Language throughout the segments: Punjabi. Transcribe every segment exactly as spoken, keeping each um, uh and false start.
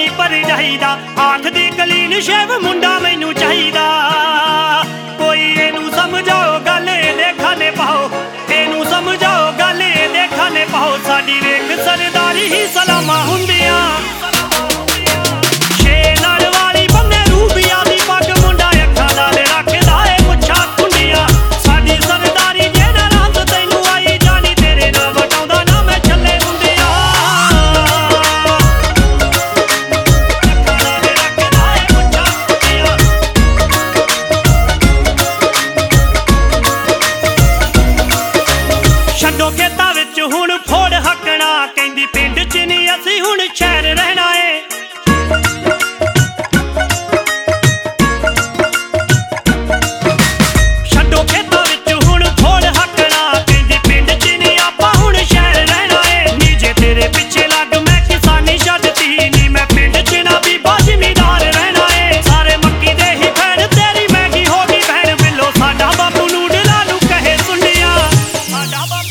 ਨੀ ਭਰਜਾਈ ਦਾ। ਆਖਦੀ ਕਲੀਨ ਸ਼ੇਵ ਮੁੰਡਾ ਮੈਨੂੰ ਚਾਹੀਦਾ। ਕੋਈ ਇਹਨੂੰ ਸਮਝਾਓ ਗੱਲ ਇਹਦੇ ਖਾਨੇ ਪਾਓ, ਇਹਨੂੰ ਸਮਝਾਓ ਗੱਲ ਇਹਦੇ ਖਾਨੇ ਪਾਓ। ਸਾਡੀ ਵੇਖ ਸਰਦਾਰੀ ਹੀ ਸਲਾਮਾਂ ਹੁੰਦੀਆਂ। ਖੇਤਾਂ ਵਿੱਚ ਹੁਣ ਫੋੜ ਹੱਕਣਾ, ਕਹਿੰਦੀ ਪਿੰਡ ਚ ਨੀ ਅਸੀਂ ਹੁਣ ਸ਼ਹਿਰ ਰਹਿਣਾ ਏ। ਛੱਡੋ ਖੇਤਾਂ ਵਿੱਚ ਹੁਣ ਫੋੜ ਹੱਕਣਾ, ਕਹਿੰਦੀ ਪਿੰਡ ਚ ਨੀ ਆਪਾਂ ਹੁਣ ਸ਼ਹਿਰ ਰਹਿਣਾ ਏ। ਨੀ ਜੇ ਤੇਰੇ ਪਿੱਛੇ ਲੱਗ ਮੈਂ ਕਿਸਾਨੀ ਛੱਡਤੀ, ਨੀ ਮੈਂ ਪਿੰਡ ਚ ਨਾ ਵੀ ਜ਼ਿਮੀਦਾਰ ਰਹਿਣਾ ਏ। ਸਾਰੇ ਮੱਕੀ ਦੇ ਹੀ ਭੈਣ ਤੇਰੀ ਮਹਿੰਗੀ ਹੋ ਗਈ ਭੈਣ ਬਿੱਲੋ। ਸਾਡਾ ਬਾਪੂ ਨੂਡਲਾਂ ਨੂੰ ਕਹੇ ਸੁਣਿਆ, ਸਾਡਾ ਬਾਪੂ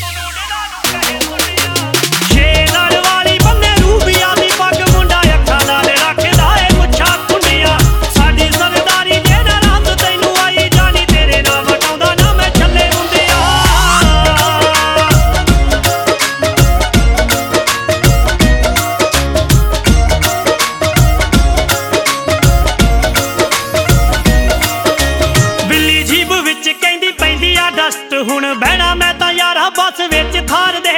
ਕਹਿੰਦੀ ਪੈਂਦੀ ਆ ਡਸਟ। ਹੁਣ ਬਹਿਣਾ ਮੈਂ ਤਾਂ ਯਾਰਾ ਬੱਸ ਵਿੱਚ ਥਾਰ ਦੇ।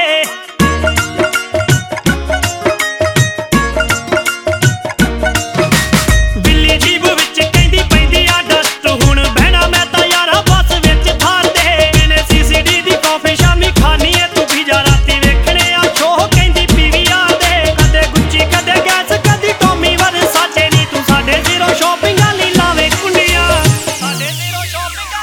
ਬਿੱਲੀ ਜੀਬ ਵਿੱਚ ਕਹਿੰਦੀ ਪੈਂਦੀ ਆ ਡਸਟ। ਹੁਣ ਬਹਿਣਾ ਮੈਂ ਤਾਂ ਯਾਰਾ ਬੱਸ ਵਿੱਚ ਥਾਰ ਦੇ। ਇਹਨੇ ਸੀ ਸੀ ਡੀ ਦੀ ਕਾਫੀ ਸ਼ਾਮੀ ਖਾਣੀ ਏ ਤੂੰ ਵੀ ਜਾ ਰਾਤੀ ਵੇਖਣੇ ਆ ਸ਼ੋਅ। ਕਹਿੰਦੀ ਪੀਵੀ ਆ ਦੇ ਕਦੇ ਗੁੱਚੀ ਕਦੇ ਗੈਸ ਕਦੀ ਟੋਮੀ ਵਰਸਾਚੇ। ਨੀ ਤੂੰ ਸਾਡੇ ਜ਼ੀਰੋ ਸ਼ੋਪਿੰਗਾਂ ਲਈ ਲਾਵੇ ਕੁੰਡੀਆਂ, ਸਾਡੇ ਜ਼ੀਰੋ ਸ਼ੋਪਿੰਗਾਂ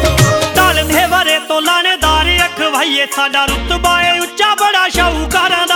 ਸਾਡਾ ਰੁਤਬਾ ਏ ਉੱਚਾ ਬੜਾ ਸ਼ਾਹੂਕਾਰਾਂ ਦਾ।